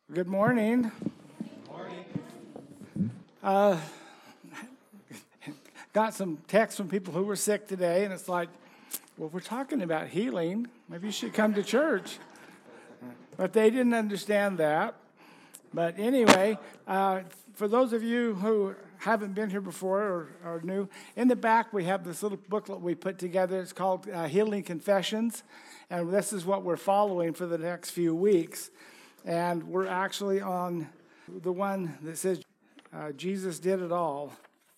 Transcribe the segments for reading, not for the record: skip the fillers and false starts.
Good morning. Got some texts from people who were sick today, and it's like, well, we're talking about healing. Maybe you should come to church. But they didn't understand that. But anyway, for those of you who haven't been here before or are new, in the back we have this little booklet we put together. It's called Healing Confessions, and this is what we're following for the next few weeks. And we're actually on the one that says Jesus did it all.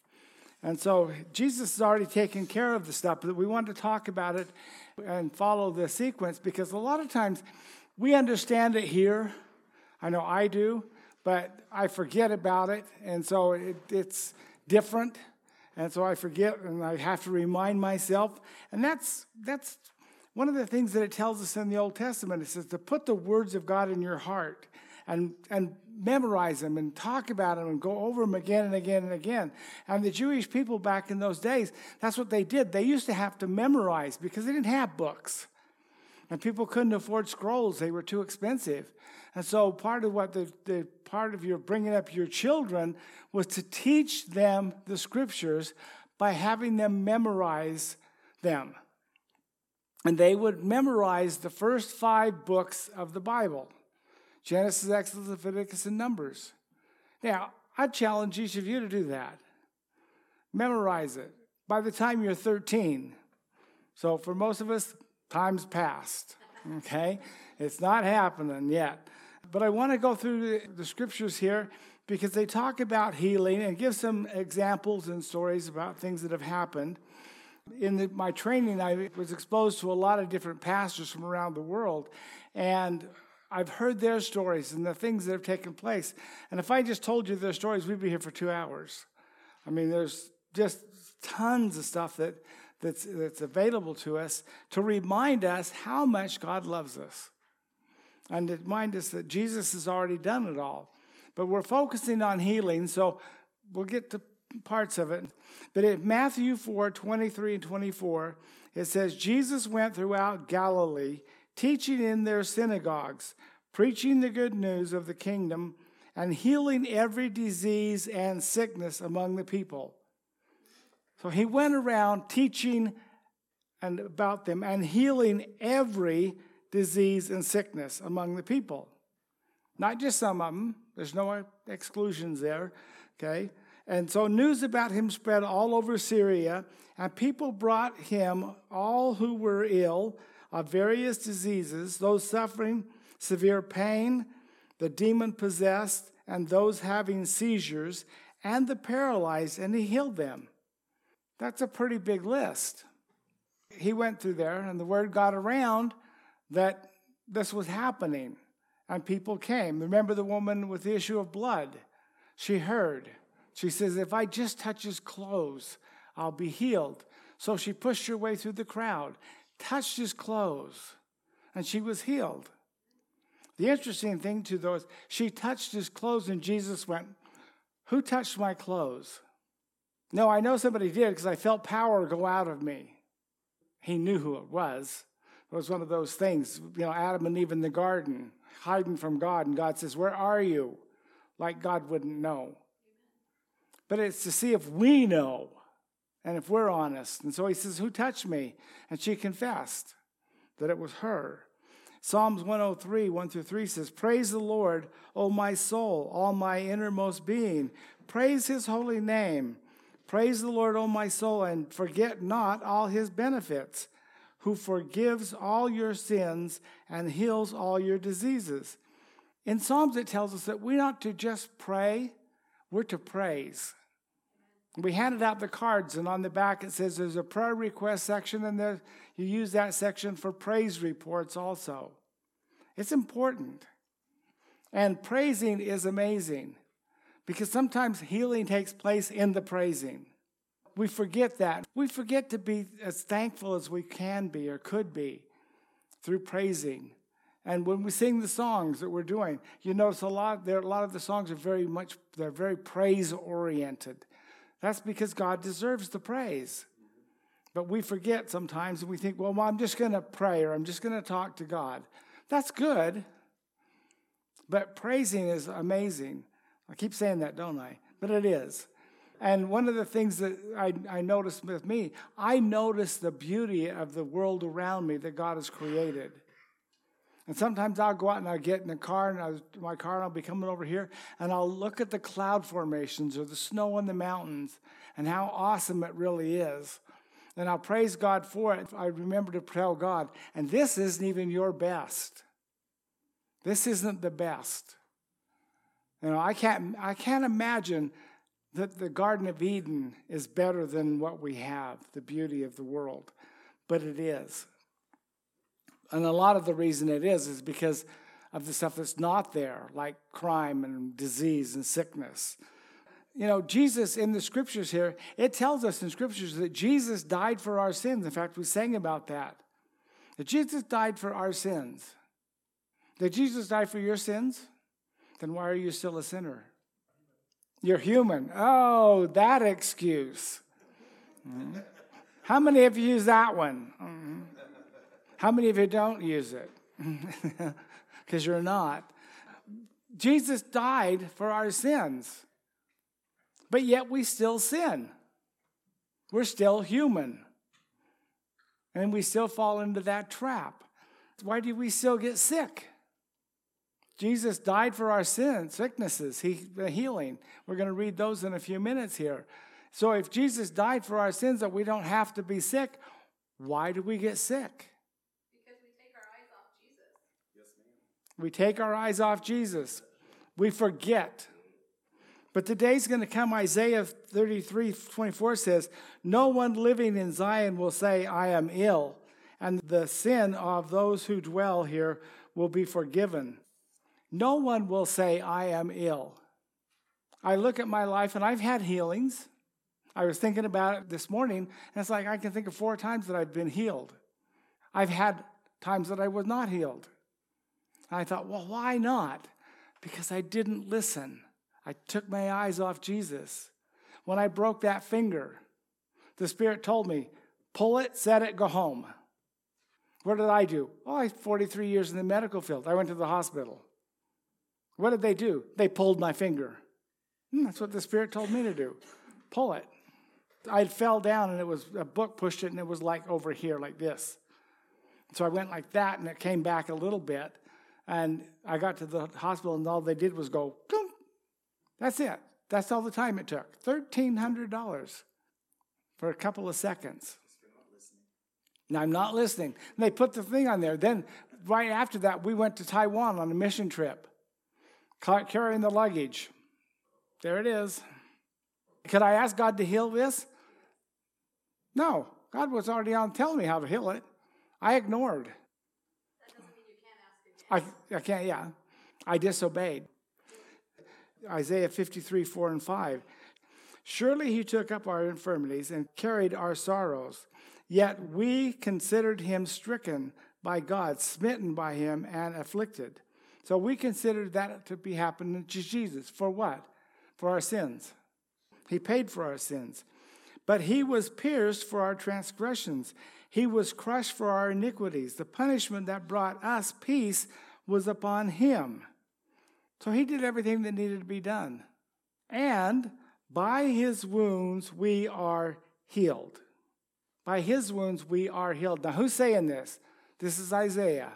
And so Jesus has already taken care of the stuff, but we want to talk about it and follow the sequence because a lot of times we understand it here. I know I do, but I forget about it, and so it's different. And so I forget, and I have to remind myself. And that's one of the things that it tells us in the Old Testament. It says to put the words of God in your heart and memorize them and talk about them and go over them again and again and again. And the Jewish people back in those days, that's what they did. They used to have to memorize because they didn't have books. And people couldn't afford scrolls. They were too expensive. And so part of what the part of your bringing up your children was to teach them the scriptures by having them memorize them. And they would memorize the first 5 books of the Bible: Genesis, Exodus, Leviticus, and Numbers. Now, I challenge each of you to do that. Memorize it by the time you're 13. So for most of us, time's passed, okay? It's not happening yet. But I want to go through the scriptures here because they talk about healing and give some examples and stories about things that have happened. In my training, I was exposed to a lot of different pastors from around the world, and I've heard their stories and the things that have taken place. And if I just told you their stories, we'd be here for 2 hours. I mean, there's just tons of stuff that's available to us to remind us how much God loves us and to remind us that Jesus has already done it all. But we're focusing on healing, so we'll get to parts of it. But in Matthew 4:23 and 24, it says, Jesus went throughout Galilee, teaching in their synagogues, preaching the good news of the kingdom, and healing every disease and sickness among the people. So he went around teaching and about them and healing every disease and sickness among the people. Not just some of them. There's no exclusions there, okay? And so news about him spread all over Syria, and people brought him all who were ill of various diseases, those suffering severe pain, the demon-possessed, and those having seizures, and the paralyzed, and he healed them. That's a pretty big list. He went through there, and the word got around that this was happening, and people came. Remember the woman with the issue of blood? She heard. She says, if I just touch his clothes, I'll be healed. So she pushed her way through the crowd, touched his clothes, and she was healed. The interesting thing to those, she touched his clothes, and Jesus went, who touched my clothes? No, I know somebody did because I felt power go out of me. He knew who it was. It was one of those things, Adam and Eve in the garden, hiding from God, and God says, where are you? Like God wouldn't know. But it's to see if we know and if we're honest. And so he says, who touched me? And she confessed that it was her. Psalms 103, 1-3 says, praise the Lord, O my soul, all my innermost being. Praise his holy name. Praise the Lord, O my soul, and forget not all his benefits, who forgives all your sins and heals all your diseases. In Psalms, it tells us that we're not to just pray, we're to praise. We handed out the cards, and on the back it says there's a prayer request section, and there you use that section for praise reports also. It's important. And praising is amazing because sometimes healing takes place in the praising. We forget that. We forget to be as thankful as we can be or could be through praising. And when we sing the songs that we're doing, you notice a lot of the songs are very praise-oriented. That's because God deserves the praise. But we forget sometimes, and we think, well, I'm just going to pray or I'm just going to talk to God. That's good. But praising is amazing. I keep saying that, don't I? But it is. And one of the things that I noticed with me, I notice the beauty of the world around me that God has created. And sometimes I'll go out and I'll get in the car, and my car, and I'll be coming over here, and I'll look at the cloud formations or the snow on the mountains and how awesome it really is. And I'll praise God for it. I remember to tell God, and this isn't even your best. This isn't the best. You know, I can't imagine that the Garden of Eden is better than what we have, the beauty of the world. But it is. And a lot of the reason it is because of the stuff that's not there, like crime and disease and sickness. You know, Jesus in the scriptures here, it tells us in scriptures that Jesus died for our sins. In fact, we sang about that. That Jesus died for our sins. Did Jesus die for your sins? Then why are you still a sinner? You're human. Oh, that excuse. Mm-hmm. How many of you use that one? Mm-hmm. How many of you don't use it? Because you're not. Jesus died for our sins. But yet we still sin. We're still human. And we still fall into that trap. Why do we still get sick? Jesus died for our sins, sicknesses, healing. We're going to read those in a few minutes here. So if Jesus died for our sins that we don't have to be sick, why do we get sick? Because we take our eyes off Jesus. Yes, ma'am. We take our eyes off Jesus. We forget. But the day's going to come, Isaiah 33:24 says, no one living in Zion will say, I am ill, and the sin of those who dwell here will be forgiven. No one will say, I am ill. I look at my life, and I've had healings. I was thinking about it this morning, and it's like I can think of 4 times that I've been healed. I've had times that I was not healed. And I thought, well, why not? Because I didn't listen. I took my eyes off Jesus. When I broke that finger, the Spirit told me, pull it, set it, go home. What did I do? Oh, I had 43 years in the medical field. I went to the hospital. What did they do? They pulled my finger. That's what the Spirit told me to do. Pull it. I fell down, and it was a book pushed it, and it was like over here, like this. So I went like that, and it came back a little bit. And I got to the hospital, and all they did was go, clunk. That's it. That's all the time it took. $1,300 for a couple of seconds. Now, I'm not listening. And they put the thing on there. Then, right after that, we went to Taiwan on a mission trip, carrying the luggage. There it is. Could I ask God to heal this? No. God was already on telling me how to heal it. I ignored. That doesn't mean you can't ask again. I can't, yeah. I disobeyed. Isaiah 53:4-5. Surely he took up our infirmities and carried our sorrows. Yet we considered him stricken by God, smitten by him, and afflicted. So we considered that to be happening to Jesus. For what? For our sins. He paid for our sins. But he was pierced for our transgressions. He was crushed for our iniquities. The punishment that brought us peace was upon him. So he did everything that needed to be done. And by his wounds we are healed. By his wounds we are healed. Now, who's saying this? This is Isaiah.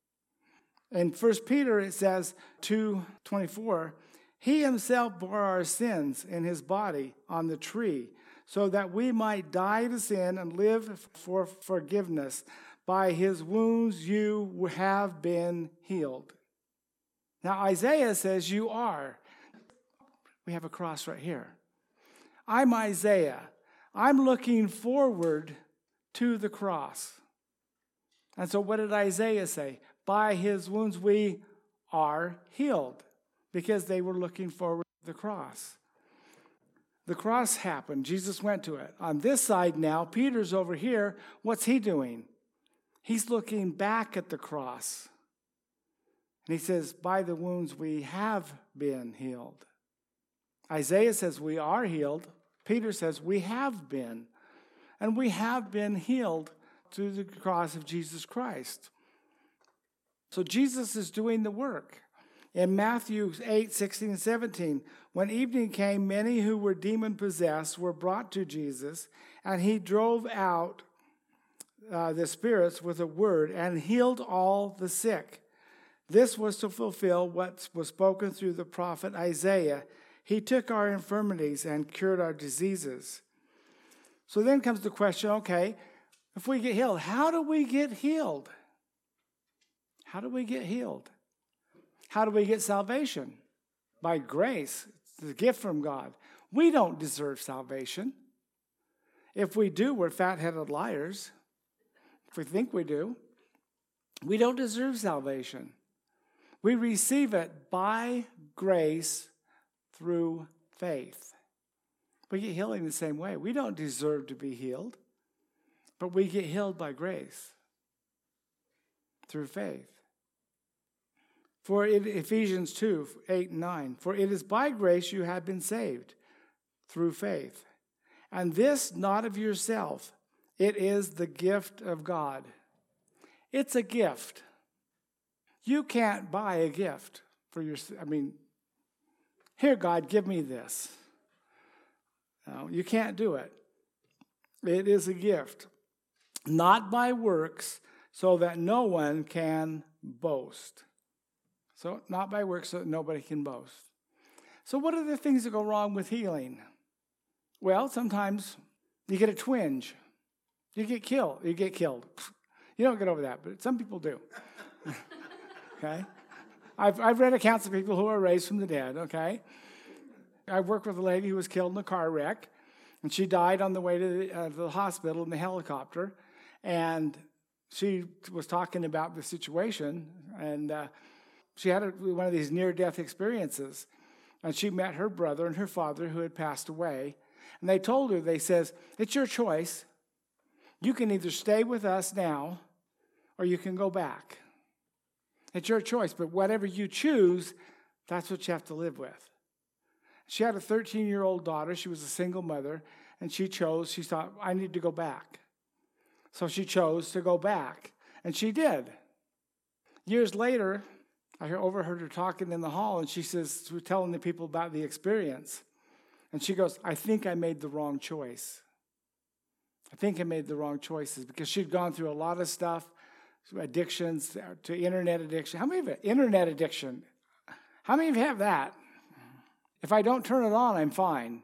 In 1 Peter it says 2:24, he himself bore our sins in his body on the tree, so that we might die to sin and live for forgiveness. By his wounds you have been healed. Now, Isaiah says you are. We have a cross right here. I'm Isaiah. I'm looking forward to the cross. And so what did Isaiah say? By his wounds we are healed, because they were looking forward to the cross. The cross happened. Jesus went to it. On this side now, Peter's over here. What's he doing? He's looking back at the cross. And he says, by the wounds we have been healed. Isaiah says we are healed. Peter says we have been. And we have been healed through the cross of Jesus Christ. So Jesus is doing the work. In Matthew 8, 16 and 17, when evening came, many who were demon-possessed were brought to Jesus, and he drove out the spirits with a word and healed all the sick. This was to fulfill what was spoken through the prophet Isaiah. He took our infirmities and cured our diseases. So then comes the question, okay, if we get healed, how do we get healed? How do we get healed? How do we get salvation? By grace. It's a gift from God. We don't deserve salvation. If we do, we're fat-headed liars. If we think we do, we don't deserve salvation. We receive it by grace through faith. We get healing the same way. We don't deserve to be healed, but we get healed by grace through faith. For Ephesians 2, 8 and 9, for it is by grace you have been saved through faith. And this not of yourself, it is the gift of God. It's a gift. You can't buy a gift for yourself. Here, God, give me this. No, you can't do it. It is a gift, not by works, so that no one can boast. So, not by works, so that nobody can boast. So, what are the things that go wrong with healing? Well, sometimes you get a twinge. You get killed. You don't get over that, but some people do. Okay? I've read accounts of people who are raised from the dead, okay? I worked with a lady who was killed in a car wreck, and she died on the way to the hospital in the helicopter, and she was talking about the situation, and she had one of these near-death experiences, and she met her brother and her father who had passed away, and they told her, they says, it's your choice. You can either stay with us now, or you can go back. It's your choice, but whatever you choose, that's what you have to live with. She had a 13-year-old daughter. She was a single mother, and she thought, I need to go back. So she chose to go back, and she did. Years later, I overheard her talking in the hall, and she was telling the people about the experience. And she goes, I think I made the wrong choice. I think I made the wrong choices because she'd gone through a lot of stuff, addictions to internet addiction. How many of you have internet addiction? How many of you have that? If I don't turn it on, I'm fine.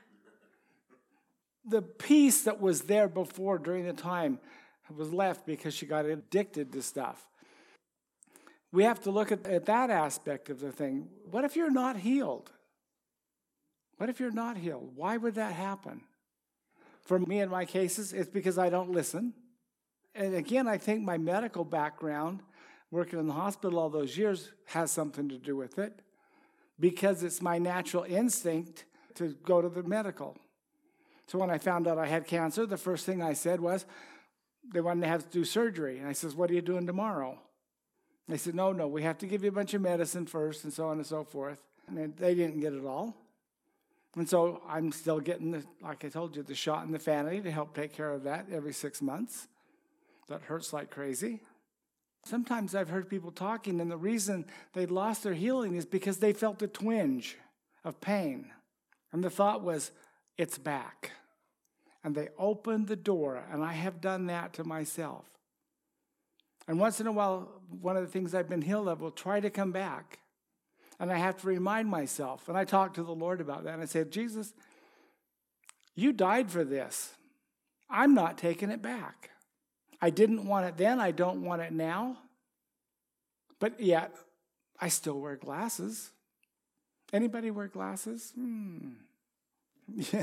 The peace that was there before during the time was left because she got addicted to stuff. We have to look at that aspect of the thing. What if you're not healed? What if you're not healed? Why would that happen? For me in my cases, it's because I don't listen. And again, I think my medical background, working in the hospital all those years, has something to do with it. Because it's my natural instinct to go to the medical. So when I found out I had cancer, the first thing I said was, they wanted to have to do surgery. And I says, what are you doing tomorrow? They said, no, we have to give you a bunch of medicine first, and so on and so forth. And they didn't get it all. And so I'm still getting, like I told you, the shot in the fanny to help take care of that every 6 months. That hurts like crazy. Sometimes I've heard people talking, and the reason they lost their healing is because they felt a twinge of pain. And the thought was, it's back. And they opened the door, and I have done that to myself. And once in a while, one of the things I've been healed of will try to come back. And I have to remind myself. And I talked to the Lord about that. And I said, Jesus, you died for this. I'm not taking it back. I didn't want it then. I don't want it now. But yet, I still wear glasses. Anybody wear glasses? Yeah.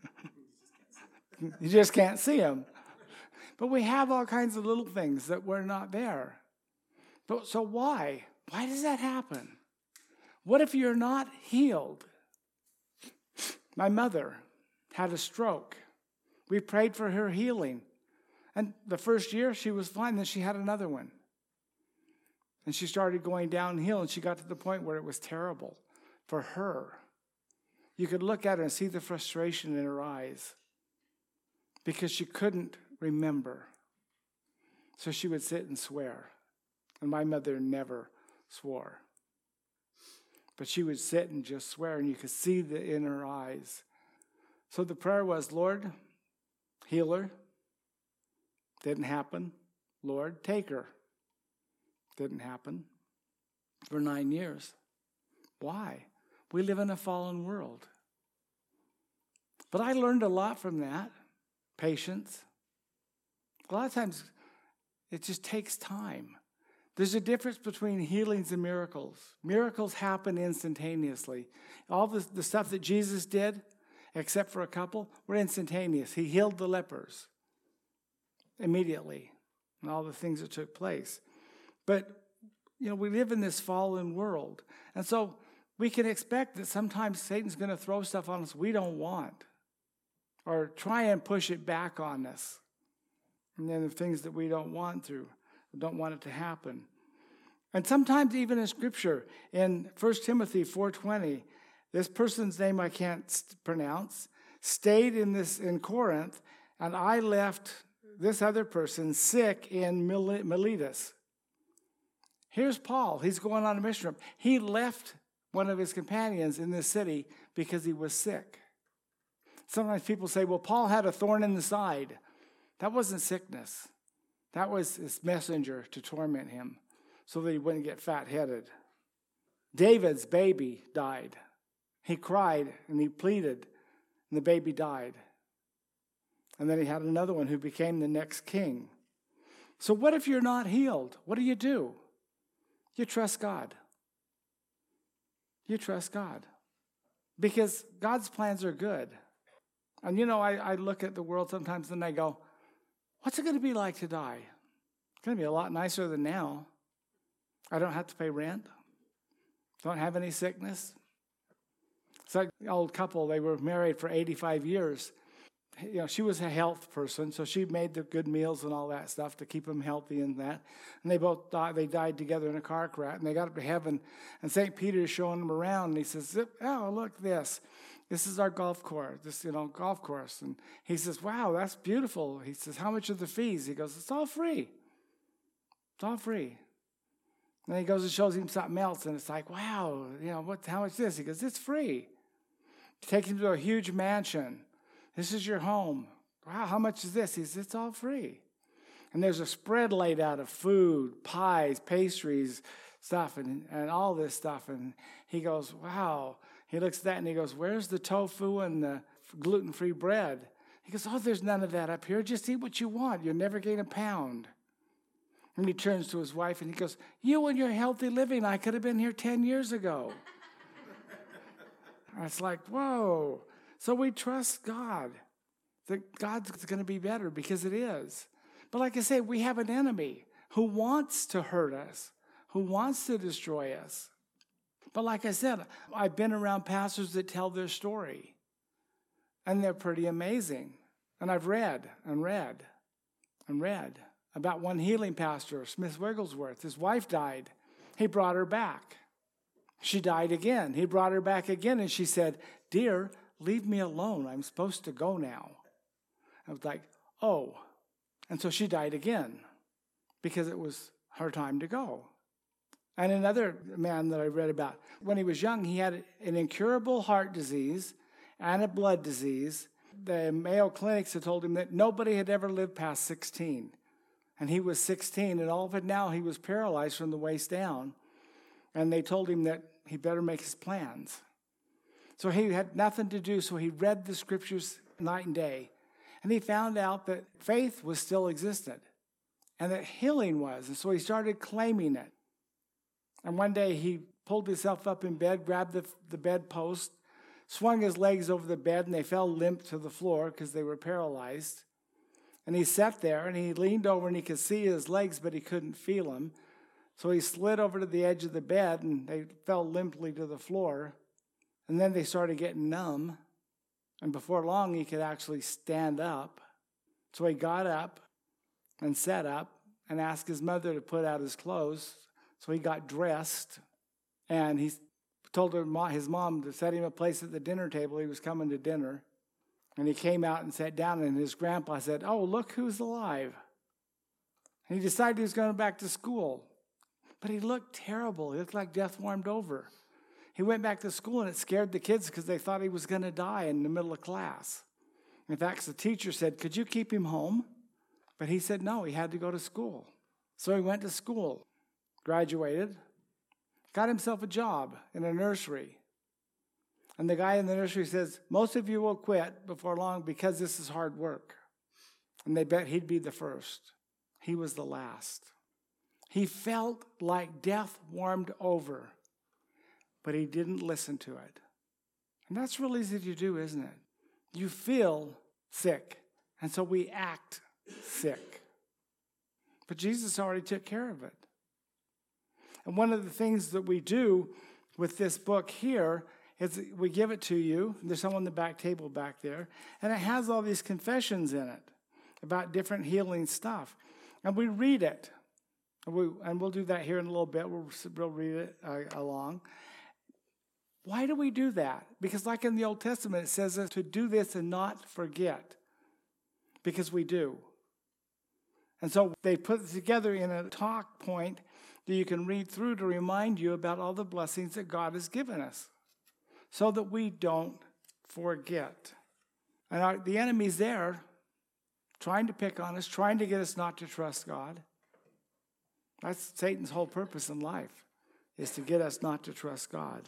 You just can't see them. But we have all kinds of little things that were not there. But so why? Why does that happen? What if you're not healed? My mother had a stroke. We prayed for her healing. And the first year she was fine, then she had another one. And she started going downhill, and she got to the point where it was terrible for her. You could look at her and see the frustration in her eyes because she couldn't remember. So she would sit and swear. And my mother never swore. But she would sit and just swear, and you could see in her eyes. So the prayer was, Lord, heal her. Didn't happen. Lord, take her. Didn't happen. For 9 years. Why? We live in a fallen world. But I learned a lot from that. Patience. A lot of times, it just takes time. There's a difference between healings and miracles. Miracles happen instantaneously. All the stuff that Jesus did, except for a couple, were instantaneous. He healed the lepers immediately, and all the things that took place. But, we live in this fallen world. And so we can expect that sometimes Satan's going to throw stuff on us we don't want, or try and push it back on us. And then the things that we don't want it to happen. And sometimes even in Scripture, in 1 Timothy 4:20, this person's name I can't pronounce, stayed in Corinth, and I left this other person sick in Miletus. Here's Paul. He's going on a mission trip. He left one of his companions in this city because he was sick. Sometimes people say, well, Paul had a thorn in the side. That wasn't sickness. That was his messenger to torment him so that he wouldn't get fat-headed. David's baby died. He cried and he pleaded, and the baby died. And then he had another one who became the next king. So what if you're not healed? What do? You trust God. You trust God. Because God's plans are good. And I look at the world sometimes and I go, what's it going to be like to die? It's going to be a lot nicer than now. I don't have to pay rent. Don't have any sickness. It's like an old couple, they were married for 85 years. She was a health person, so she made the good meals and all that stuff to keep them healthy and that. And they both died. They died together in a car crash, and they got up to heaven. And St. Peter is showing them around, and he says, "Oh, look this. This is our golf course. Golf course." And he says, "Wow, that's beautiful." He says, "How much are the fees?" He goes, "It's all free. It's all free." And then he goes and shows him something else, and it's like, "Wow, how much is this?" He goes, "It's free." He takes him to a huge mansion. "This is your home." "Wow, how much is this?" He says, "It's all free." And there's a spread laid out of food, pies, pastries, stuff, and all this stuff. And he goes, "Wow." He looks at that and he goes, "Where's the tofu and the gluten-free bread?" He goes, "Oh, there's none of that up here. Just eat what you want. You'll never gain a pound." And he turns to his wife and he goes, "You and your healthy living, I could have been here 10 years ago." It's like, whoa. So we trust God, that God's going to be better because it is. But like I say, we have an enemy who wants to hurt us, who wants to destroy us. But like I said, I've been around pastors that tell their story, and they're pretty amazing. And I've read about one healing pastor, Smith Wigglesworth. His wife died. He brought her back. She died again. He brought her back again, and she said, "Dear, leave me alone. I'm supposed to go now." I was like, oh. And so she died again because it was her time to go. And another man that I read about, when he was young, he had an incurable heart disease and a blood disease. The Mayo Clinics had told him that nobody had ever lived past 16. And he was 16, and all of it now he was paralyzed from the waist down. And they told him that he better make his plans. So he had nothing to do, so he read the scriptures night and day. And he found out that faith was still existed and that healing was. And so he started claiming it. And one day he pulled himself up in bed, grabbed the bedpost, swung his legs over the bed, and they fell limp to the floor because they were paralyzed. And he sat there, and he leaned over, and he could see his legs, but he couldn't feel them. So he slid over to the edge of the bed, and they fell limply to the floor. And then they started getting numb. And before long, he could actually stand up. So he got up and sat up and asked his mother to put out his clothes. So he got dressed, and he told his mom to set him a place at the dinner table. He was coming to dinner. And he came out and sat down, and his grandpa said, "Oh, look who's alive." And he decided he was going back to school. But he looked terrible. He looked like death warmed over. He went back to school, and it scared the kids because they thought he was going to die in the middle of class. In fact, the teacher said, could you keep him home? But he said no, he had to go to school. So he went to school, graduated, got himself a job in a nursery. And the guy in the nursery says, most of you will quit before long because this is hard work. And they bet he'd be the first. He was the last. He felt like death warmed over, but he didn't listen to it. And that's real easy to do, isn't it? You feel sick, and so we act sick. But Jesus already took care of it. And one of the things that we do with this book here is we give it to you. There's some on the back table back there. And it has all these confessions in it about different healing stuff. And we read it. And we'll do that here in a little bit. We'll read it along. Why do we do that? Because like in the Old Testament, it says to do this and not forget. Because we do. And so they put it together in a talk point that you can read through to remind you about all the blessings that God has given us, so that we don't forget. And the enemy's there, trying to pick on us, trying to get us not to trust God. That's Satan's whole purpose in life, is to get us not to trust God.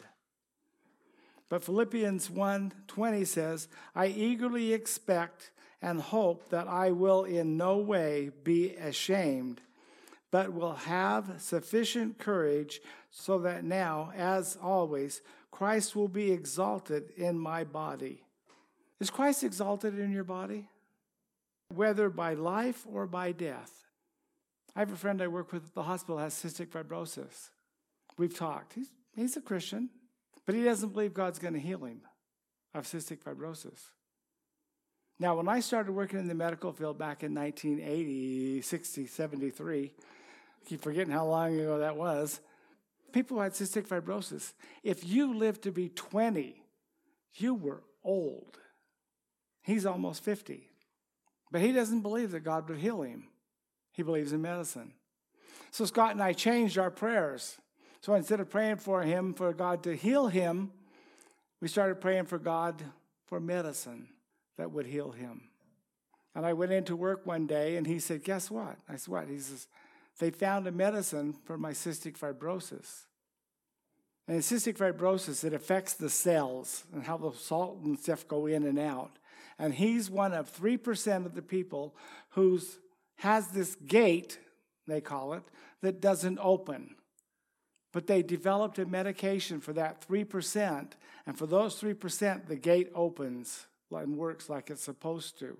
But Philippians 1:20 says, I eagerly expect and hope that I will in no way be ashamed, but will have sufficient courage so that now, as always, Christ will be exalted in my body. Is Christ exalted in your body? Whether by life or by death. I have a friend I work with at the hospital who has cystic fibrosis. We've talked. He's a Christian, but he doesn't believe God's going to heal him of cystic fibrosis. Now, when I started working in the medical field back in 1980, 60, 73, I keep forgetting how long ago that was, people who had cystic fibrosis, if you lived to be 20, you were old. He's almost 50. But he doesn't believe that God would heal him. He believes in medicine. So Scott and I changed our prayers. So instead of praying for him, for God to heal him, we started praying for God for medicine that would heal him. And I went into work one day, and he said, guess what? I said, what? He says, they found a medicine for my cystic fibrosis. And in cystic fibrosis, it affects the cells and how the salt and stuff go in and out. And he's one of 3% of the people who has this gate, they call it, that doesn't open. But they developed a medication for that 3%, and for those 3%, the gate opens and works like it's supposed to.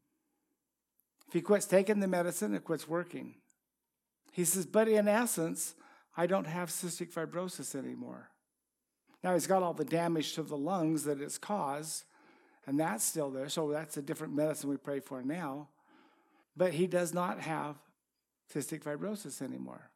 If he quits taking the medicine, it quits working. He says, but in essence, I don't have cystic fibrosis anymore. Now, he's got all the damage to the lungs that it's caused, and that's still there, so that's a different medicine we pray for now. But he does not have cystic fibrosis anymore.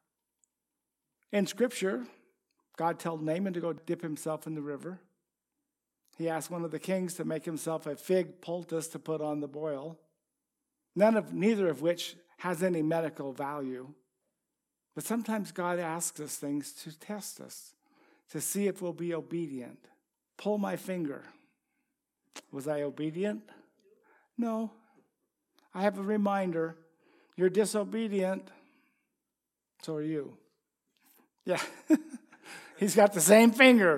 In Scripture, God told Naaman to go dip himself in the river. He asked one of the kings to make himself a fig poultice to put on the boil, neither of which has any medical value. But sometimes God asks us things to test us, to see if we'll be obedient. Pull my finger. Was I obedient? No. I have a reminder. You're disobedient. So are you. Yeah. He's got the same finger.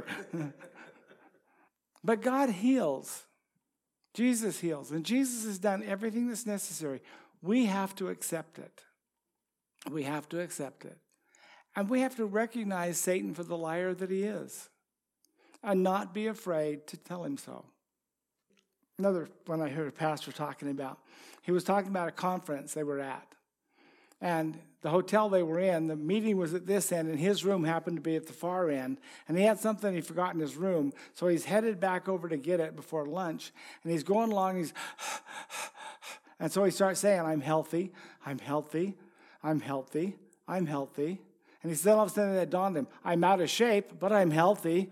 But God heals. Jesus heals. And Jesus has done everything that's necessary. We have to accept it. We have to accept it. And we have to recognize Satan for the liar that he is. And not be afraid to tell him so. Another one I heard a pastor talking about. He was talking about a conference they were at. And the hotel they were in, the meeting was at this end, and his room happened to be at the far end. And he had something he forgot in his room, so he's headed back over to get it before lunch. And he's going along, and so he starts saying, I'm healthy, I'm healthy, I'm healthy, I'm healthy. And he said all of a sudden it dawned on him, I'm out of shape, but I'm healthy.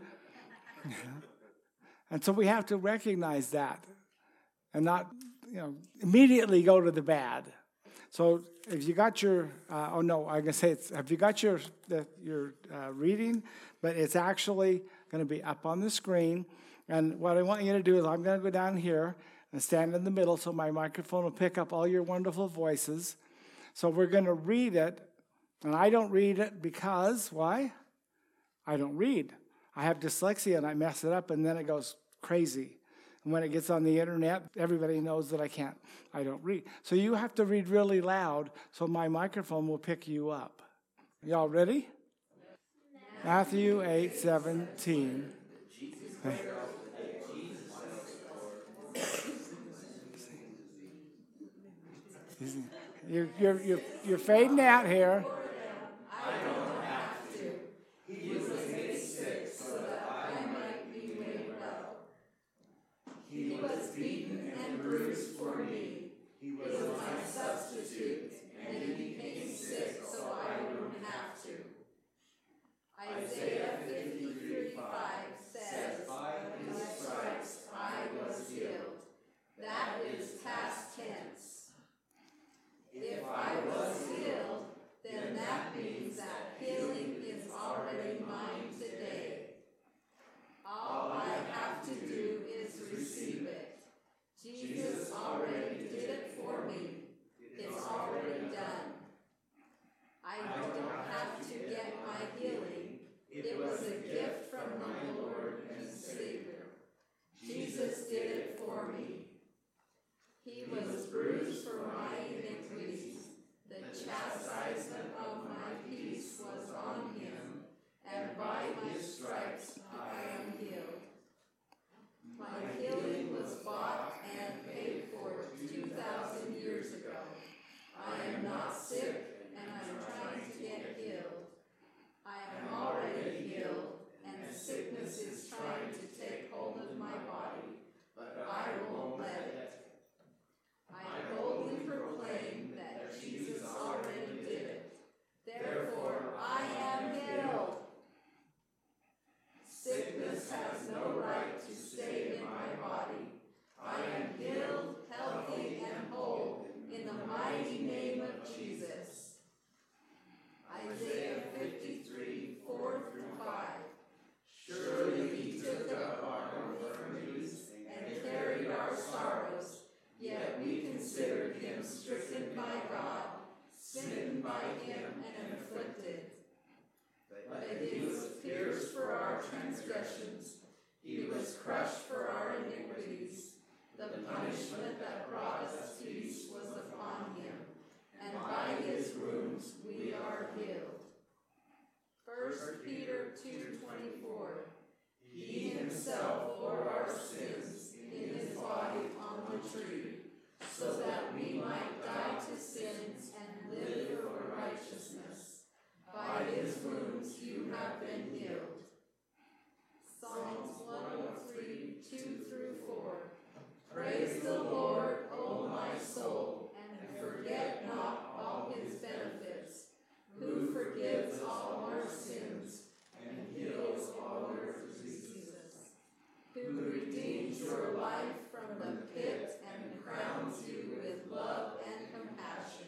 And so we have to recognize that and not, immediately go to the bad. So if you got your, I'm going to say have you got your reading? But it's actually going to be up on the screen. And what I want you to do is I'm going to go down here and stand in the middle so my microphone will pick up all your wonderful voices. So we're going to read it. And I don't read it because, why? I don't read. I have dyslexia and I mess it up and then it goes crazy. And when it gets on the internet, everybody knows that I don't read. So you have to read really loud so my microphone will pick you up. Y'all ready? Matthew 8:17. Okay. You're fading out here. I don't have to. He was made sick so that I might be made well. He was beaten and bruised for me. He was my substitute, and he became sick so I wouldn't have to. Isaiah 53:5 says, by his stripes I was healed. That is past tense. If I was healed, then that means that healing is already mine today. All I have to do is receive it. Jesus already did it for me. It's already done. I don't have to get my healing. It was a gift from the Lord and Savior. Jesus did it for me. He was bruised for my iniquities. The chastisement of my peace was on him, and by his stripes I am healed. My healing was bought and paid for 2,000 years ago. I am not sick, and I'm trying to get healed. I am already healed, and sickness is trying to take hold of my body, but I won't let it. I boldly proclaim that Jesus already did it. Therefore, I am healed. Sickness has no right to stay in my body. I am healed, healthy, and whole in the mighty name of Jesus. Isaiah 53:4-5. Surely he took up our infirmities and carried our sorrows. Yet we considered him stricken by God, smitten by him, and afflicted. But he was pierced for our transgressions. He was crushed for our iniquities. The punishment that brought us peace was upon him, and by his wounds we are healed. 1 Peter 2:24. He himself bore our sins in his body on the tree, so that we might die to sins and live for righteousness. By his wounds you have been healed. Psalms 103:2-4. Praise the Lord, O my soul, and forget not all his benefits, who forgives all our sins and heals all your diseases, who redeems your life from the pit and crowns you with love and compassion.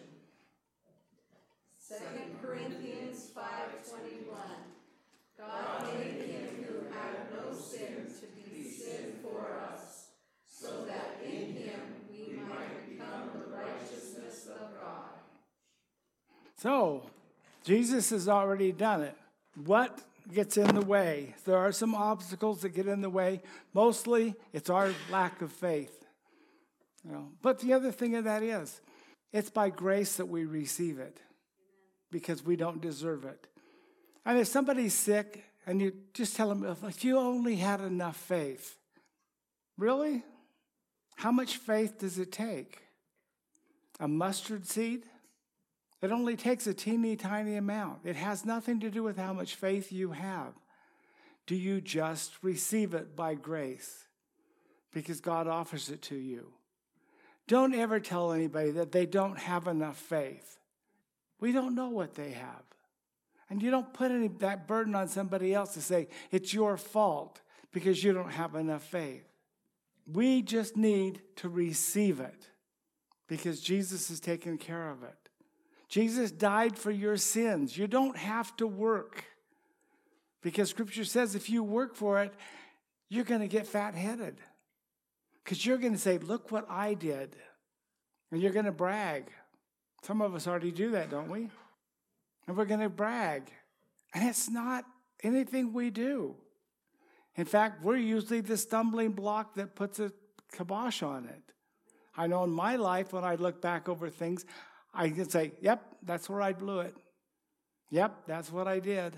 2 Corinthians 5:21. God made him who had no sin to be sin for us, so that in him we might become the righteousness of God. So, Jesus has already done it. What gets in the way? There are some obstacles that get in the way. Mostly, it's our lack of faith. But the other thing of that is, it's by grace that we receive it, because we don't deserve it. And if somebody's sick, and you just tell them, if you only had enough faith. Really? How much faith does it take? A mustard seed? It only takes a teeny tiny amount. It has nothing to do with how much faith you have. Do you just receive it by grace? Because God offers it to you. Don't ever tell anybody that they don't have enough faith. We don't know what they have. And you don't put that burden on somebody else to say, it's your fault because you don't have enough faith. We just need to receive it. because Jesus has taken care of it. Jesus died for your sins. You don't have to work, because Scripture says if you work for it, you're going to get fat-headed, because you're going to say, look what I did, and you're going to brag. Some of us already do that, don't we? And we're going to brag, and it's not anything we do. In fact, we're usually the stumbling block that puts a kibosh on it. I know in my life, when I look back over things, I can say, yep, that's where I blew it. Yep, that's what I did.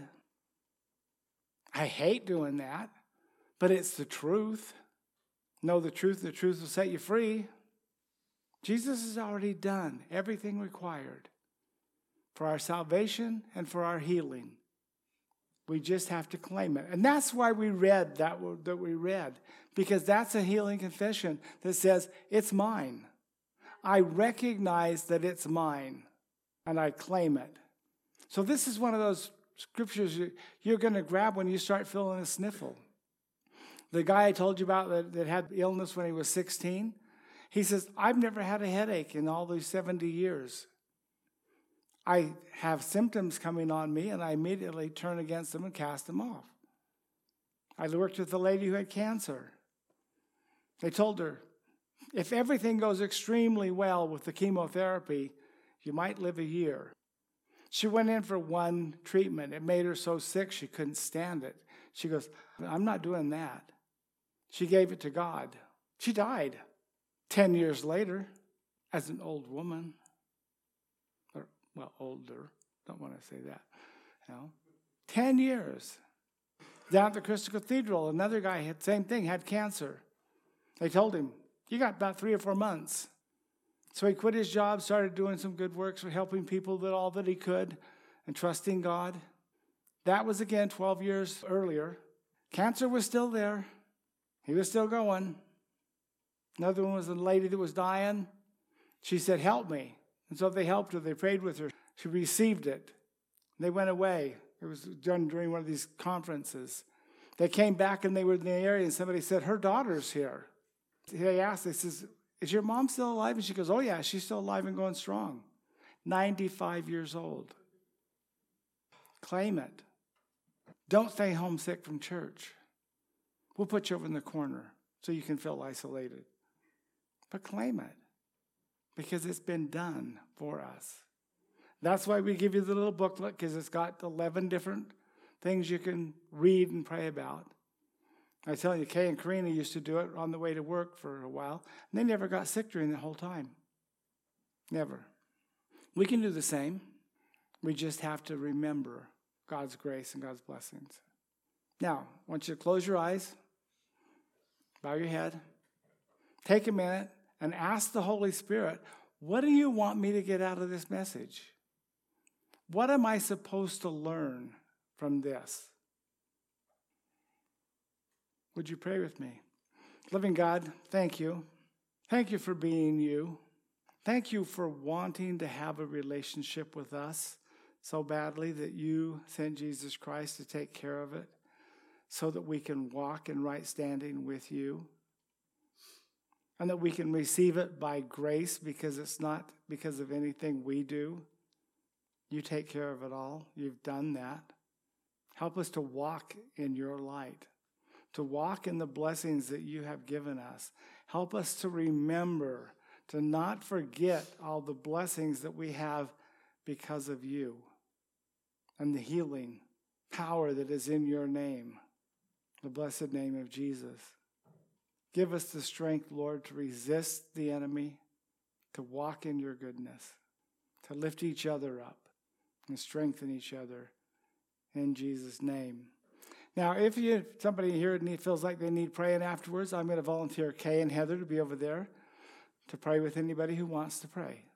I hate doing that, but it's the truth. Know the truth will set you free. Jesus has already done everything required for our salvation and for our healing. We just have to claim it. And that's why we read that we read, because that's a healing confession that says, it's mine. I recognize that it's mine, and I claim it. So this is one of those scriptures you're going to grab when you start feeling a sniffle. The guy I told you about that had illness when he was 16, he says, I've never had a headache in all these 70 years. I have symptoms coming on me, and I immediately turn against them and cast them off. I worked with a lady who had cancer. They told her, if everything goes extremely well with the chemotherapy, you might live a year. She went in for one treatment. It made her so sick she couldn't stand it. She goes, I'm not doing that. She gave it to God. She died 10 years later as an old woman. Well, older. Don't want to say that. 10 years. Down at the Crystal Cathedral, another guy had same thing, had cancer. They told him, you got about 3 or 4 months. So he quit his job, started doing some good works for helping people all that he could and trusting God. That was again 12 years earlier. Cancer was still there. He was still going. Another one was a lady that was dying. She said, help me. And so they helped her. They prayed with her. She received it. They went away. It was done during one of these conferences. They came back and they were in the area, and somebody said, her daughter's here. They asked, they says, is your mom still alive? And she goes, oh yeah, she's still alive and going strong. 95 years old. Claim it. Don't stay homesick from church. We'll put you over in the corner so you can feel isolated. But claim it, because it's been done for us. That's why we give you the little booklet, because it's got 11 different things you can read and pray about. I tell you, Kay and Karina used to do it on the way to work for a while, and they never got sick during the whole time. Never. We can do the same. We just have to remember God's grace and God's blessings. Now, I want you to close your eyes, bow your head, take a minute, and ask the Holy Spirit, what do you want me to get out of this message? What am I supposed to learn from this? Would you pray with me? Living God, thank you. Thank you for being you. Thank you for wanting to have a relationship with us so badly that you sent Jesus Christ to take care of it so that we can walk in right standing with you and that we can receive it by grace because it's not because of anything we do. You take care of it all. You've done that. Help us to walk in your light, to walk in the blessings that you have given us. Help us to remember, to not forget all the blessings that we have because of you and the healing power that is in your name, the blessed name of Jesus. Give us the strength, Lord, to resist the enemy, to walk in your goodness, to lift each other up and strengthen each other in Jesus' name. Now, if somebody here feels like they need praying afterwards, I'm going to volunteer Kay and Heather to be over there to pray with anybody who wants to pray.